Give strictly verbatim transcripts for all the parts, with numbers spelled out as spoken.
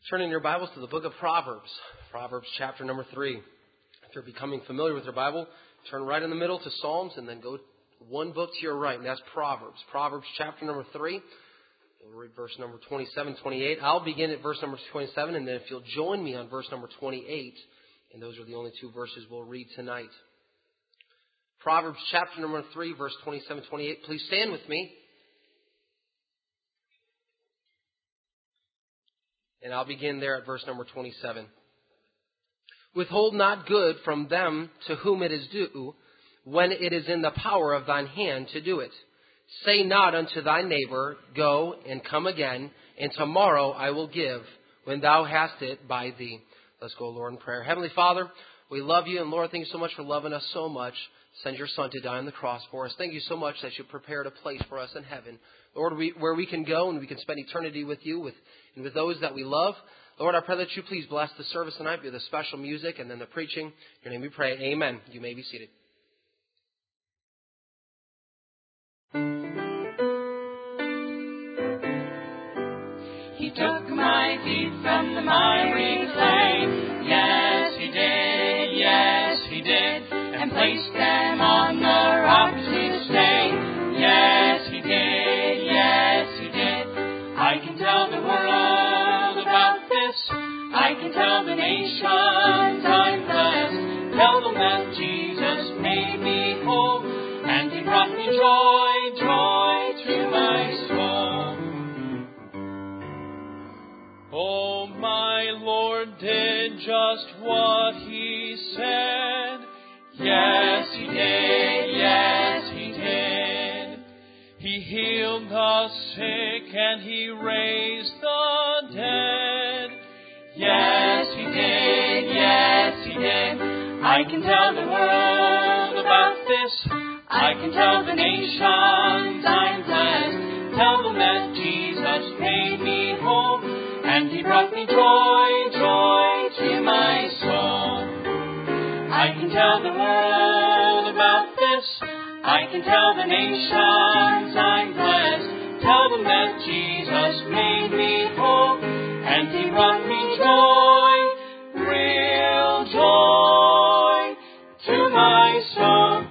Turn in your Bibles to the book of Proverbs, Proverbs chapter number three. If you're becoming familiar with your Bible, turn right in the middle to Psalms and then go one book to your right, and that's Proverbs. Proverbs chapter number three. We'll read verse number twenty-seven, twenty-eight. I'll begin at verse number twenty-seven, and then if you'll join me on verse number twenty-eight, and those are the only two verses we'll read tonight. Proverbs chapter number three, verse twenty-seven, twenty-eight. Please stand with me. And I'll begin there at verse number twenty-seven. Withhold not good from them to whom it is due, when it is in the power of thine hand to do it. Say not unto thy neighbor, Go and come again, and tomorrow I will give, when thou hast it by thee. Let's go, Lord, in prayer. Heavenly Father, we love you, and Lord, thank you so much for loving us so much. Send your Son to die on the cross for us. Thank you so much that you prepared a place for us in heaven, Lord, we, where we can go and we can spend eternity with you with, and with those that we love. Lord, I pray that you please bless the service tonight with the special music and then the preaching. In your name we pray. Amen. You may be seated. He took my feet from the miry clay. Yes, he did. Yes, he did. And placed them on the rock to stay. Yes, he did. Yes, he did. I can tell the world about this. I can tell the nations I'm blessed. Tell them that Jesus made me whole, and he brought me joy, joy to my soul. Oh, my Lord did just what he said. Yes, he did. Yes, he did. He healed the sick and he raised the dead. Yes, he did. Yes, he did. I can tell the world about this. I can tell the nations I'm blessed. Tell them that Jesus made me whole, and he brought me joy, joy to my soul. I can tell the world about this. I can tell the nations I'm blessed. Tell them that Jesus made me whole, and he brought me joy, real joy to my soul.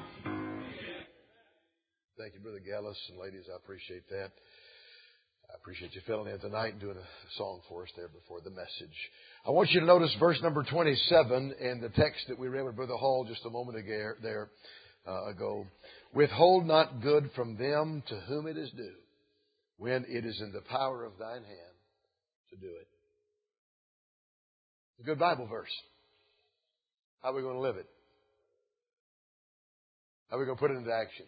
Thank you, Brother Gallus, and ladies, I appreciate that. I appreciate you filling in tonight and doing a song for us there before the message. I want you to notice verse number twenty-seven in the text that we read with Brother Hall just a moment ago. There, uh, ago. Withhold not good from them to whom it is due, when it is in the power of thine hand to do it. It's a good Bible verse. How are we going to live it? How are we going to put it into action?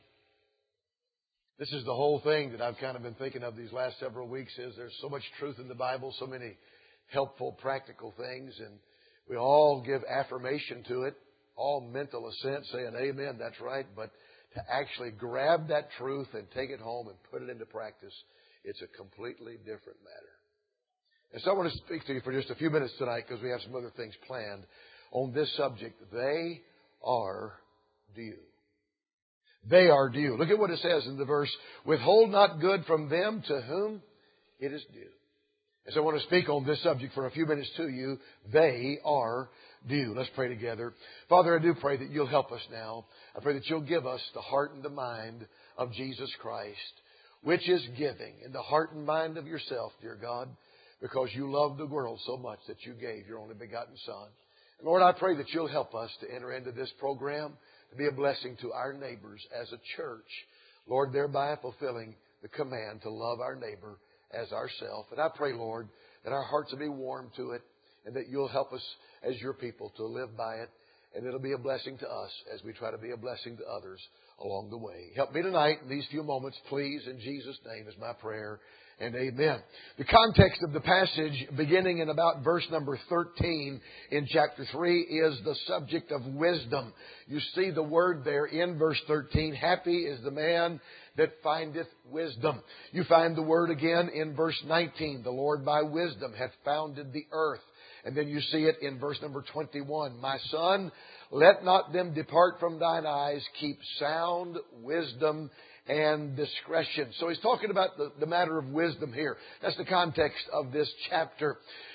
This is the whole thing that I've kind of been thinking of these last several weeks, is there's so much truth in the Bible, so many helpful, practical things, and we all give affirmation to it, all mental assent, saying, amen, that's right, but to actually grab that truth and take it home and put it into practice, it's a completely different matter. And so I want to speak to you for just a few minutes tonight, because we have some other things planned on this subject. They are due. They are due. Look at what it says in the verse. Withhold not good from them to whom it is due. And so I want to speak on this subject for a few minutes to you. They are due. Let's pray together. Father, I do pray that you'll help us now. I pray that you'll give us the heart and the mind of Jesus Christ, which is giving, in the heart and mind of yourself, dear God, because you loved the world so much that you gave your only begotten Son. And Lord, I pray that you'll help us to enter into this program, to be a blessing to our neighbors as a church. Lord, thereby fulfilling the command to love our neighbor as ourselves. And I pray, Lord, that our hearts will be warm to it, and that you'll help us as your people to live by it. And it'll be a blessing to us as we try to be a blessing to others along the way. Help me tonight in these few moments, please. In Jesus' name is my prayer. And amen. The context of the passage, beginning in about verse number thirteen in chapter three, is the subject of wisdom. You see the word there in verse thirteen. Happy is the man that findeth wisdom. You find the word again in verse nineteen. The Lord by wisdom hath founded the earth. And then you see it in verse number twenty-one. My son, let not them depart from thine eyes. Keep sound wisdom and discretion. So he's talking about the, the matter of wisdom here. That's the context of this chapter.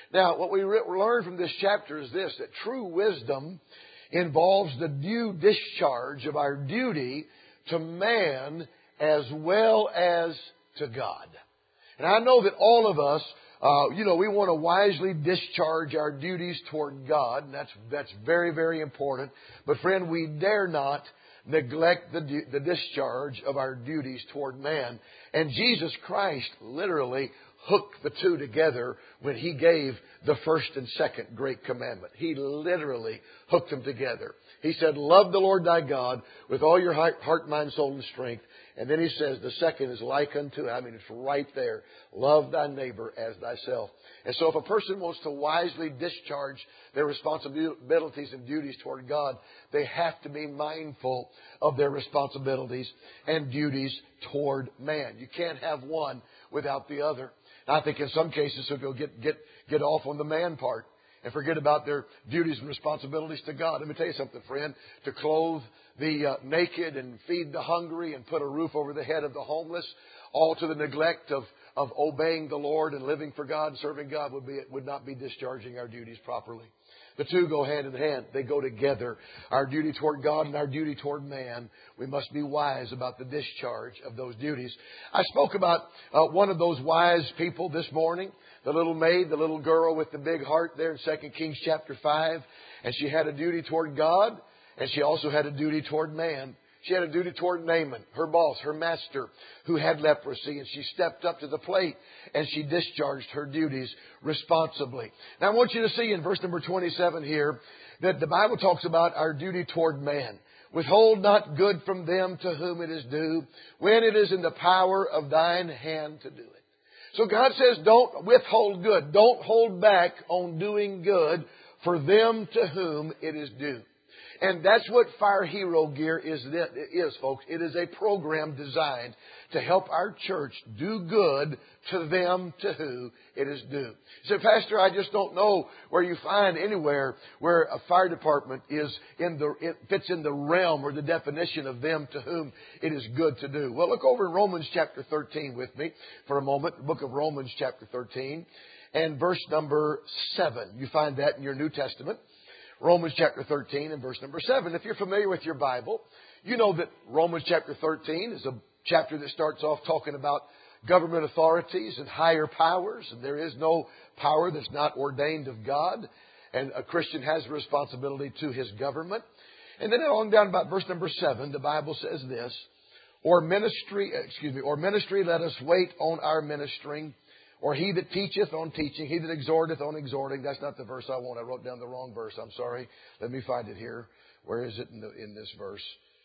Now, what we re- learn from this chapter is this, that true wisdom involves the due discharge of our duty to man as well as to God. And I know that all of us, uh, you know, we want to wisely discharge our duties toward God, and that's that's very, very important. But friend, we dare not neglect the, du- the discharge of our duties toward man. And Jesus Christ literally hooked the two together when He gave the first and second great commandment. He literally hooked them together. He said, love the Lord thy God with all your heart, mind, soul, and strength. And then He says the second is like unto it. I mean, it's right there. Love thy neighbor as thyself. And so if a person wants to wisely discharge their responsibilities and duties toward God, they have to be mindful of their responsibilities and duties toward man. You can't have one without the other. I think in some cases, so they'll get, get, get off on the man part and forget about their duties and responsibilities to God. Let me tell you something, friend. To clothe the uh, naked and feed the hungry and put a roof over the head of the homeless, all to the neglect of, of obeying the Lord and living for God and serving God would be, would not be discharging our duties properly. The two go hand in hand. They go together. Our duty toward God and our duty toward man. We must be wise about the discharge of those duties. I spoke about uh, one of those wise people this morning. The little maid, the little girl with the big heart there in Second Kings chapter five. And she had a duty toward God, and she also had a duty toward man. She had a duty toward Naaman, her boss, her master, who had leprosy, and she stepped up to the plate and she discharged her duties responsibly. Now I want you to see in verse number twenty-seven here that the Bible talks about our duty toward man. Withhold not good from them to whom it is due, when it is in the power of thine hand to do it. So God says, don't withhold good. Don't hold back on doing good for them to whom it is due. And that's what Fire Hero Gear is, is, folks. It is a program designed to help our church do good to them to who it is due. You say, Pastor, I just don't know where you find anywhere where a fire department is in the, it fits in the realm or the definition of them to whom it is good to do. Well, look over in Romans chapter thirteen with me for a moment. The book of Romans chapter thirteen and verse number seven. You find that in your New Testament. Romans chapter thirteen and verse number seven. If you're familiar with your Bible, you know that Romans chapter thirteen is a chapter that starts off talking about government authorities and higher powers. And there is no power that's not ordained of God. And a Christian has a responsibility to his government. And then along down about verse number seven, the Bible says this, or ministry, excuse me, or ministry, let us wait on our ministering. Or he that teacheth on teaching, he that exhorteth on exhorting. That's not the verse I want. I wrote down the wrong verse. I'm sorry. Let me find it here. Where is it in, the, in this verse?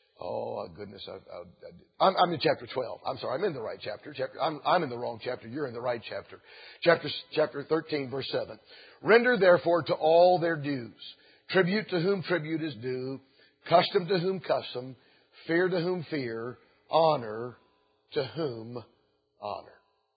Oh, goodness. I, I, I'm, I'm in chapter twelve. I'm sorry. I'm in the right chapter. chapter I'm, I'm in the wrong chapter. You're in the right chapter. Chapter, chapter thirteen, verse seven. Render therefore to all their dues. Tribute to whom tribute is due. Custom to whom custom. Fear to whom fear. Honor to whom honor.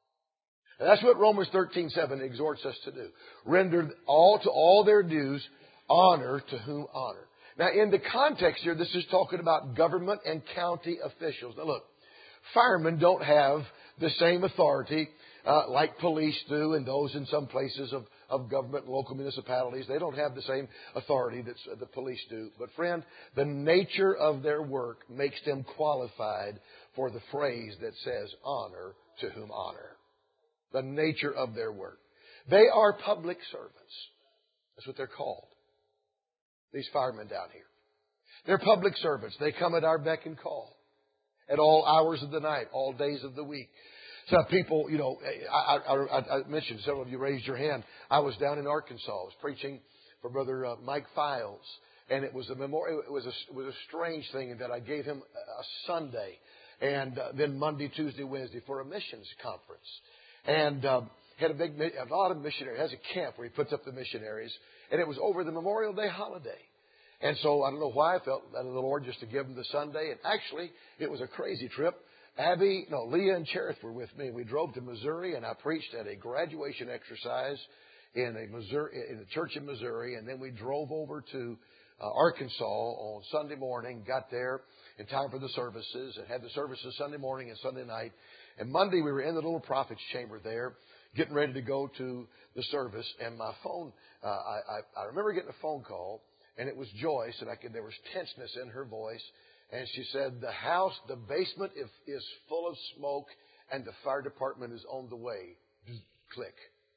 And that's what Romans thirteen seven exhorts us to do. Render all to all their dues, honor to whom honor. Now, in the context here, this is talking about government and county officials. Now, look, firemen don't have the same authority uh, like police do and those in some places of, of government and local municipalities. They don't have the same authority that uh, the police do. But, friend, the nature of their work makes them qualified for the phrase that says, honor to whom honor. The nature of their work. They are public servants. That's what they're called. These firemen down here. They're public servants. They come at our beck and call. At all hours of the night, all days of the week. Some people, you know, I, I, I mentioned, several of you raised your hand. I was down in Arkansas. I was preaching for Brother uh, Mike Files. And it was a memorial. It was a, it was a strange thing in that I gave him a Sunday. And uh, then Monday, Tuesday, Wednesday for a missions conference. And um, had a big, a lot of missionaries. Has a camp where he puts up the missionaries, and it was over the Memorial Day holiday. And so I don't know why I felt that of the Lord just to give them the Sunday. And actually, it was a crazy trip. Abby, no, Leah and Cherith were with me. We drove to Missouri, and I preached at a graduation exercise in a Missouri, in a church in Missouri, and then we drove over to uh, Arkansas on Sunday morning. Got there in time for the services, and had the services Sunday morning and Sunday night. And Monday we were in the little prophet's chamber there, getting ready to go to the service, and my phone, uh, I, I, I remember getting a phone call, and it was Joyce, and I could, there was tenseness in her voice, and she said, the house, the basement is, is full of smoke, and the fire department is on the way. Click.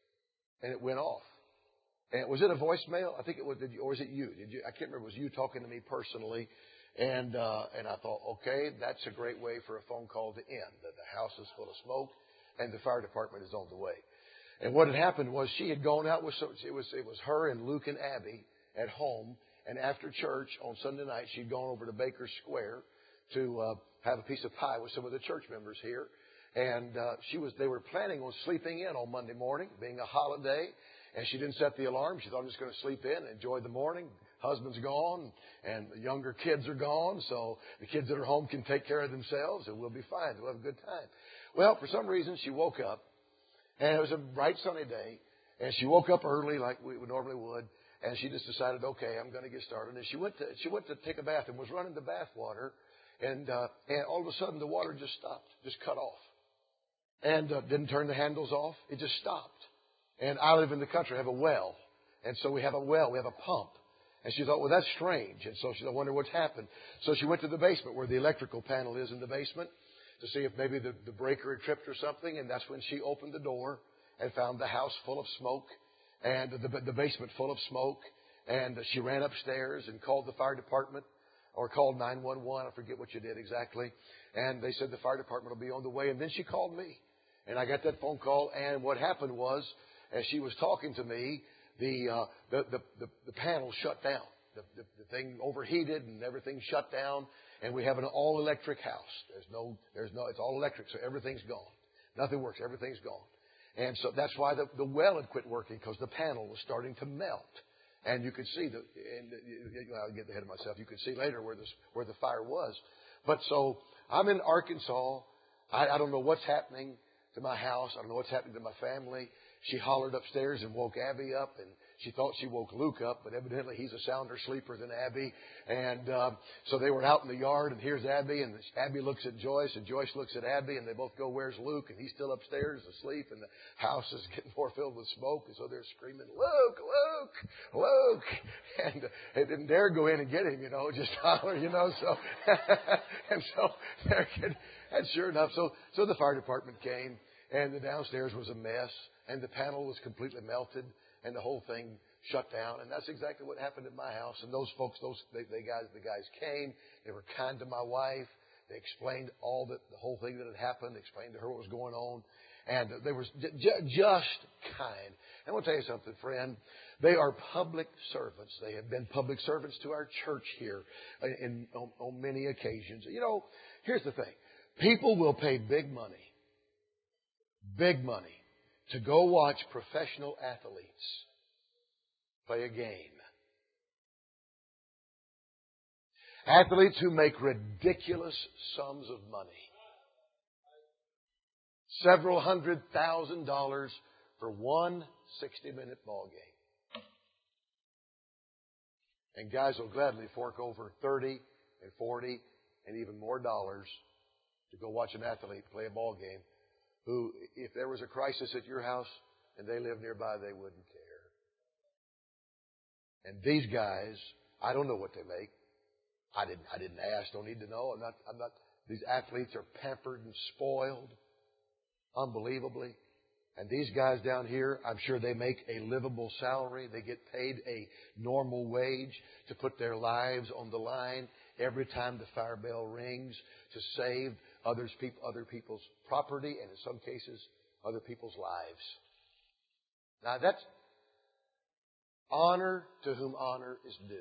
And it went off. And was it a voicemail? I think it was, did you, or was it you? Did you? I can't remember. It was you talking to me personally. And, uh, and I thought, okay, that's a great way for a phone call to end. That the house is full of smoke and the fire department is on the way. And what had happened was she had gone out with some, it was, it was her and Luke and Abby at home. And after church on Sunday night, she'd gone over to Baker Square to, uh, have a piece of pie with some of the church members here. And, uh, she was, they were planning on sleeping in on Monday morning, being a holiday. And she didn't set the alarm. She thought, I'm just going to sleep in and enjoy the morning. Husband's gone and the younger kids are gone. So the kids that are home can take care of themselves and we'll be fine. We'll have a good time. Well, for some reason, she woke up and it was a bright sunny day. And she woke up early like we normally would. And she just decided, okay, I'm going to get started. And she went to, she went to take a bath and was running the bath water. And, uh, and all of a sudden the water just stopped, just cut off. And, uh, didn't turn the handles off. It just stopped. And I live in the country. I have a well. And so we have a well. We have a pump. And she thought, well, that's strange. And so she thought, I wonder what's happened. So she went to the basement where the electrical panel is in the basement to see if maybe the, the breaker had tripped or something. And that's when she opened the door and found the house full of smoke and the, the basement full of smoke. And she ran upstairs and called the fire department or called nine one one. I forget what you did exactly. And they said the fire department will be on the way. And then she called me. And I got that phone call. And what happened was, as she was talking to me, the, uh, the, the, the, the panel shut down. The, the, the thing overheated and everything shut down. And we have an all electric house. There's no, there's no, it's all electric. So everything's gone. Nothing works. Everything's gone. And so that's why the, the well had quit working because the panel was starting to melt. And you could see the, and I'll get ahead of myself. You could see later where this, where the fire was. But so I'm in Arkansas. I, I don't know what's happening to my house. I don't know what's happening to my family. She hollered upstairs and woke Abby up, and she thought she woke Luke up, but evidently he's a sounder sleeper than Abby. And um, so they were out in the yard, and here's Abby, and Abby looks at Joyce, and Joyce looks at Abby, and they both go, where's Luke? And he's still upstairs asleep, and the house is getting more filled with smoke, and so they're screaming, Luke, Luke, Luke. And uh, they didn't dare go in and get him, you know, just holler, you know. So and so they're getting, and sure enough, so so the fire department came, and the downstairs was a mess. And the panel was completely melted, and the whole thing shut down. And that's exactly what happened at my house. And those folks, those they, they guys, the guys came. They were kind to my wife. They explained all that, the whole thing that had happened. They explained to her what was going on, and they were j- j- just kind. And I want to tell you something, friend. They are public servants. They have been public servants to our church here in, in on, on many occasions. You know, here's the thing: people will pay big money, big money. to go watch professional athletes play a game. Athletes who make ridiculous sums of money. Several hundred thousand dollars for one sixty-minute ball game. And guys will gladly fork over thirty and forty and even more dollars to go watch an athlete play a ball game who, if there was a crisis at your house and they lived nearby, they wouldn't care. And these guys, I don't know what they make. I didn't, I didn't ask, don't need to know. I'm not, I'm not, these athletes are pampered and spoiled unbelievably. And these guys down here, I'm sure they make a livable salary. They get paid a normal wage to put their lives on the line every time the fire bell rings to save others, people, other people's property and in some cases, other people's lives. Now that's honor to whom honor is due.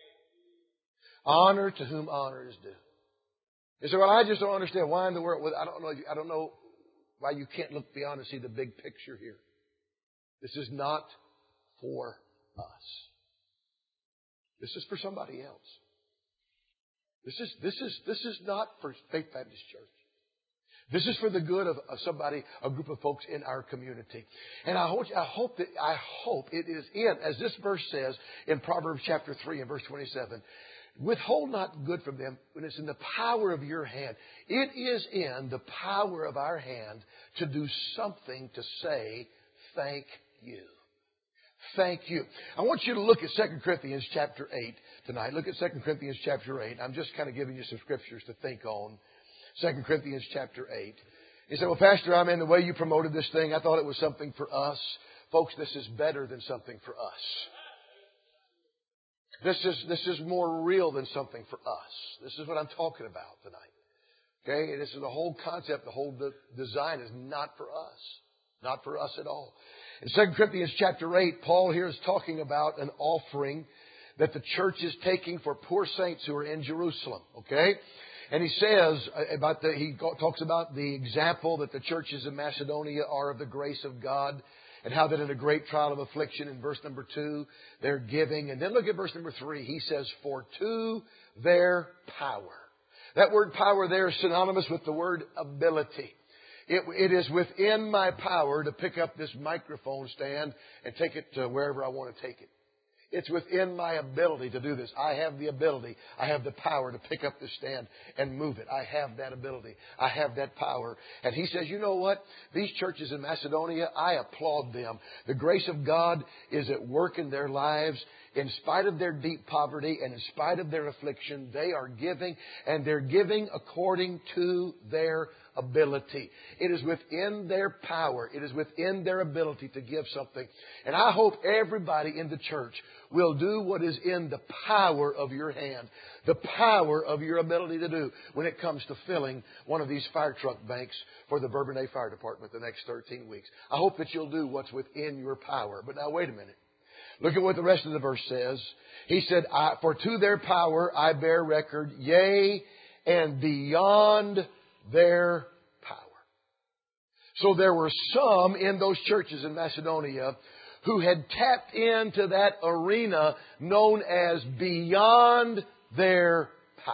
Honor to whom honor is due. You say, well, I just don't understand why in the world. I don't know. I don't know why you can't look beyond and see the big picture here. This is not for us. This is for somebody else. This is this is this is not for Faith Baptist Church. This is for the good of, of somebody, a group of folks in our community. And I hope, I hope that I hope it is in, as this verse says in Proverbs chapter three and verse twenty-seven. Withhold not good from them when it's in the power of your hand. It is in the power of our hand to do something to say thank you. Thank you. I want you to look at Second Corinthians chapter eight tonight. Look at Second Corinthians chapter eight. I'm just kind of giving you some scriptures to think on. Second Corinthians chapter eight. He said, well, Pastor, I mean, the way you promoted this thing, I thought it was something for us. Folks, this is better than something for us. This is, this is more real than something for us. This is what I'm talking about tonight. Okay? This is the whole concept, the whole de- design is not for us. Not for us at all. In Second Corinthians chapter eight, Paul here is talking about an offering that the church is taking for poor saints who are in Jerusalem. Okay? And he says about the, he talks about the example that the churches in Macedonia are of the grace of God, and how that in a great trial of affliction, in verse number two, they're giving. And then look at verse number three. He says, for to their power. That word power there is synonymous with the word ability. It, it is within my power to pick up this microphone stand and take it to wherever I want to take it. It's within my ability to do this. I have the ability. I have the power to pick up the stand and move it. I have that ability. I have that power. And he says, you know what? These churches in Macedonia, I applaud them. The grace of God is at work in their lives. In spite of their deep poverty and in spite of their affliction, they are giving, and they're giving according to their ability. It is within their power. It is within their ability to give something. And I hope everybody in the church will do what is in the power of your hand, the power of your ability to do when it comes to filling one of these fire truck banks for the Bourbonnais Fire Department the next thirteen weeks. I hope that you'll do what's within your power. But now wait a minute. Look at what the rest of the verse says. He said, I, for to their power I bear record, yea, and beyond their power. So there were some in those churches in Macedonia who had tapped into that arena known as beyond their power.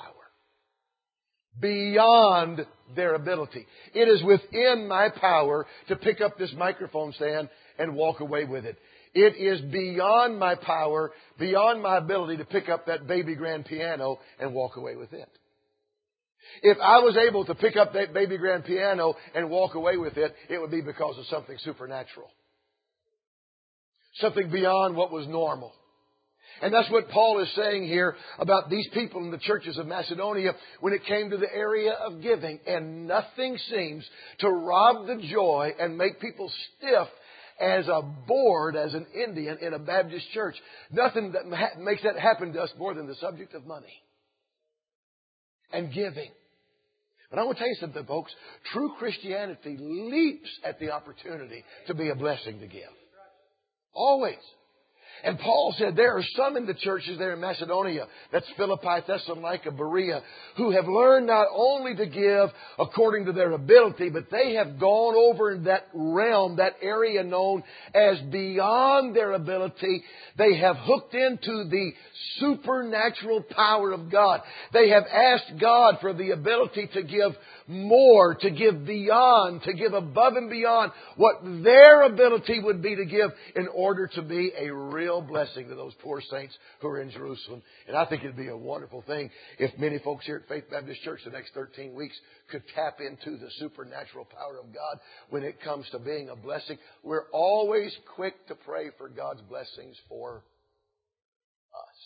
Beyond their ability. It is within my power to pick up this microphone stand and walk away with it. It is beyond my power, beyond my ability to pick up that baby grand piano and walk away with it. If I was able to pick up that baby grand piano and walk away with it, it would be because of something supernatural. Something beyond what was normal. And that's what Paul is saying here about these people in the churches of Macedonia when it came to the area of giving. And nothing seems to rob the joy and make people stiff as a board, as an Indian in a Baptist church. Nothing that ha- makes that happen to us more than the subject of money and giving. But I want to tell you something, folks. True Christianity leaps at the opportunity to be a blessing to give. Always. And Paul said there are some in the churches there in Macedonia, that's Philippi, Thessalonica, Berea, who have learned not only to give according to their ability, but they have gone over in that realm, that area known as beyond their ability. They have hooked into the supernatural power of God. They have asked God for the ability to give more, to give beyond, to give above and beyond what their ability would be to give in order to be a real blessing to those poor saints who are in Jerusalem. And I think it'd be a wonderful thing if many folks here at Faith Baptist Church the next thirteen weeks could tap into the supernatural power of God when it comes to being a blessing. We're always quick to pray for God's blessings for us.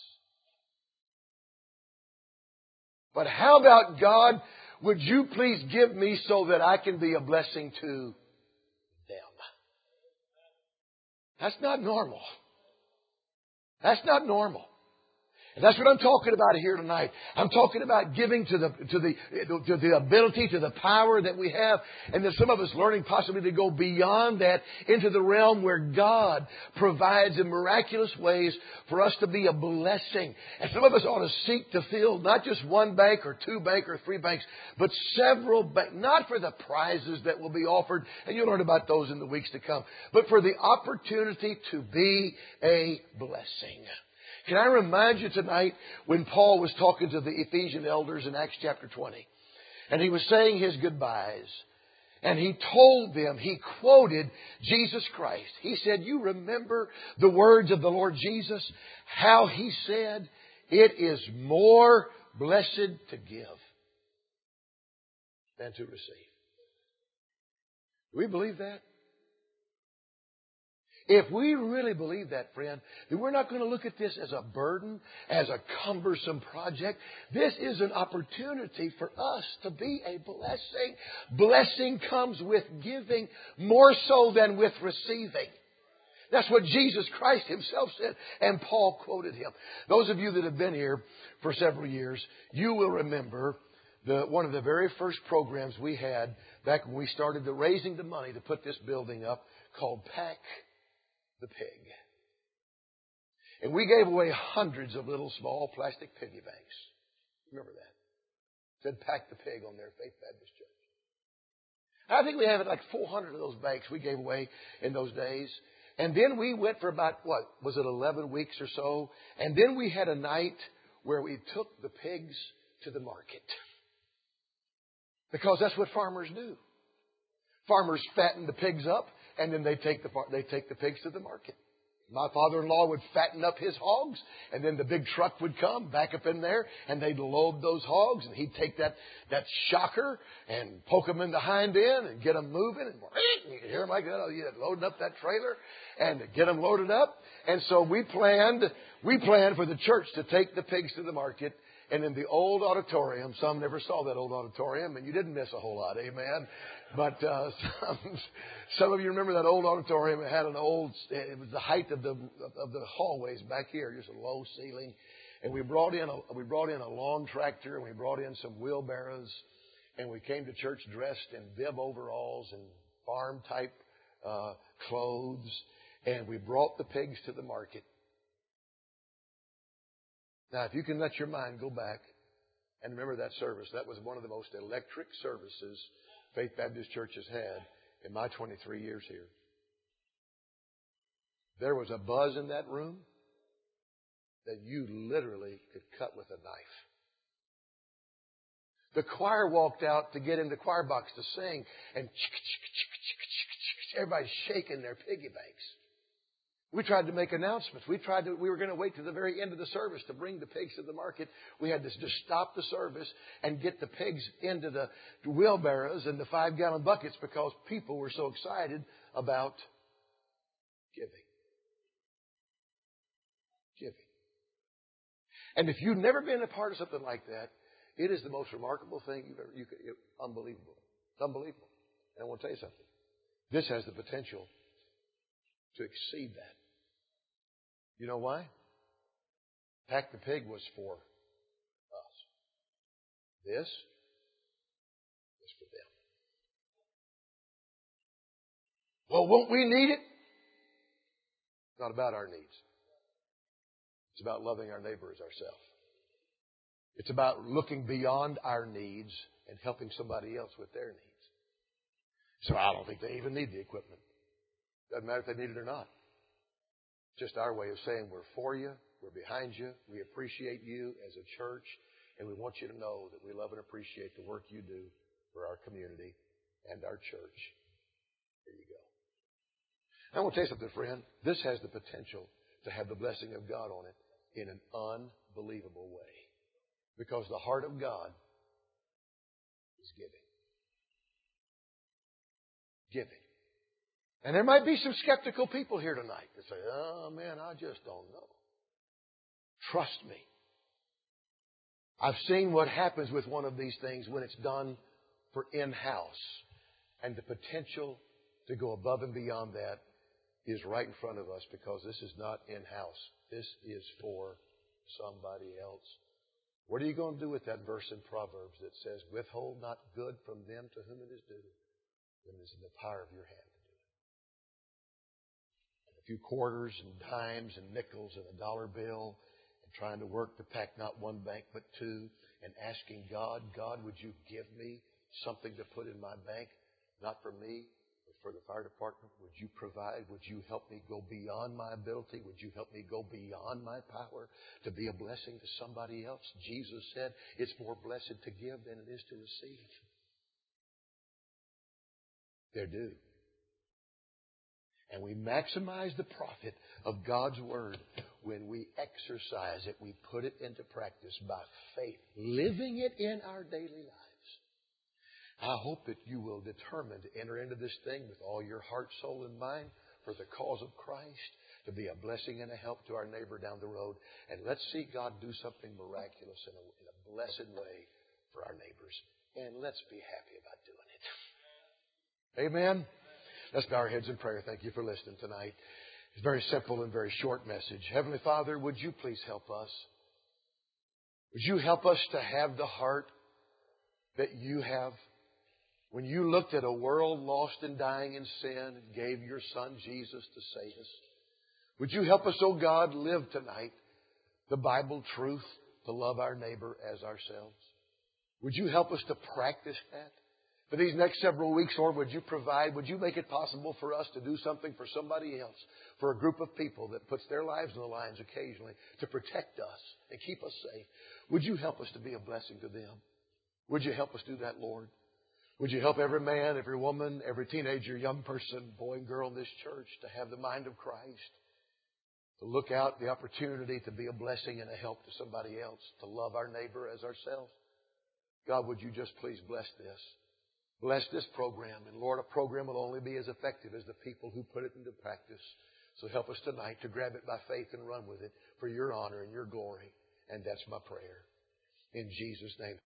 But how about God? Would you please give me so that I can be a blessing to them? That's not normal. That's not normal. And that's what I'm talking about here tonight. I'm talking about giving to the to the to the ability, to the power that we have, and that some of us learning possibly to go beyond that into the realm where God provides in miraculous ways for us to be a blessing. And some of us ought to seek to fill not just one bank or two bank or three banks, but several banks, not for the prizes that will be offered, and you'll learn about those in the weeks to come, but for the opportunity to be a blessing. Can I remind you tonight when Paul was talking to the Ephesian elders in Acts chapter twenty, and he was saying his goodbyes, and he told them, he quoted Jesus Christ. He said, you remember the words of the Lord Jesus, how he said, it is more blessed to give than to receive. Do we believe that? If we really believe that, friend, then we're not going to look at this as a burden, as a cumbersome project. This is an opportunity for us to be a blessing. Blessing comes with giving more so than with receiving. That's what Jesus Christ Himself said, and Paul quoted Him. Those of you that have been here for several years, you will remember the, one of the very first programs we had back when we started the raising the money to put this building up, called Pack the Pig. And we gave away hundreds of little small plastic piggy banks. Remember that? It said Pack the Pig on their Faith Baptist Church. I think we have like four hundred of those banks we gave away in those days. And then we went for about, what, was it eleven weeks or so? And then we had a night where we took the pigs to the market. Because that's what farmers do. Farmers fatten the pigs up, and then they take the they take the pigs to the market. My father-in-law would fatten up his hogs, and then the big truck would come back up in there, and they'd load those hogs, and he'd take that, that shocker and poke them in the hind end and get them moving. And you could hear them like that, oh, yeah, loading up that trailer and get them loaded up. And so we planned, we planned for the church to take the pigs to the market. And in the old auditorium, some never saw that old auditorium, and you didn't miss a whole lot, amen. But uh, some, some of you remember that old auditorium. It had an old, it was the height of the of the hallways back here, just a low ceiling. And we brought in a we brought in a lawn tractor, and we brought in some wheelbarrows, and we came to church dressed in bib overalls and farm type uh, clothes, and we brought the pigs to the market. Now, if you can let your mind go back and remember that service, that was one of the most electric services Faith Baptist Church has had in my twenty-three years here. There was a buzz in that room that you literally could cut with a knife. The choir walked out to get in the choir box to sing, and everybody's shaking their piggy banks. We tried to make announcements. We tried to, we were going to wait to the very end of the service to bring the pigs to the market. We had to just stop the service and get the pigs into the wheelbarrows and the five gallon buckets because people were so excited about giving. Giving. And if you've never been a part of something like that, it is the most remarkable thing you've ever, you could, it, unbelievable. It's unbelievable. And I want to tell you something. This has the potential to exceed that. You know why? Pack the Pig was for us. This is for them. Well, won't we need it? It's not about our needs. It's about loving our neighbor as ourselves. It's about looking beyond our needs and helping somebody else with their needs. So I don't think they even need the equipment. Doesn't matter if they need it or not. Just our way of saying we're for you, we're behind you, we appreciate you as a church, and we want you to know that we love and appreciate the work you do for our community and our church. Here you go. I want to tell you something, friend. This has the potential to have the blessing of God on it in an unbelievable way. Because the heart of God is giving. Giving. And there might be some skeptical people here tonight that say, oh, man, I just don't know. Trust me. I've seen what happens with one of these things when it's done for in-house. And the potential to go above and beyond that is right in front of us because this is not in-house. This is for somebody else. What are you going to do with that verse in Proverbs that says, withhold not good from them to whom it is due, when it is in the power of your hand? A few quarters and dimes and nickels and a dollar bill and trying to work to pack not one bank but two and asking God, God, would you give me something to put in my bank? Not for me, but for the fire department. Would you provide? Would you help me go beyond my ability? Would you help me go beyond my power to be a blessing to somebody else? Jesus said it's more blessed to give than it is to receive. They're due. And we maximize the profit of God's Word when we exercise it. We put it into practice by faith, living it in our daily lives. I hope that you will determine to enter into this thing with all your heart, soul, and mind for the cause of Christ, to be a blessing and a help to our neighbor down the road. And let's see God do something miraculous in a, in a blessed way for our neighbors. And let's be happy about doing it. Amen. Let's bow our heads in prayer. Thank you for listening tonight. It's a very simple and very short message. Heavenly Father, would you please help us? Would you help us to have the heart that you have? When you looked at a world lost and dying in sin and gave your Son Jesus to save us. Would you help us, oh God, live tonight the Bible truth to love our neighbor as ourselves? Would you help us to practice that? For these next several weeks, Lord, would you provide, would you make it possible for us to do something for somebody else, for a group of people that puts their lives on the lines occasionally to protect us and keep us safe? Would you help us to be a blessing to them? Would you help us do that, Lord? Would you help every man, every woman, every teenager, young person, boy and girl in this church to have the mind of Christ, to look out the opportunity to be a blessing and a help to somebody else, to love our neighbor as ourselves? God, would you just please bless this? Bless this program. And Lord, a program will only be as effective as the people who put it into practice. So help us tonight to grab it by faith and run with it for your honor and your glory. And that's my prayer. In Jesus' name.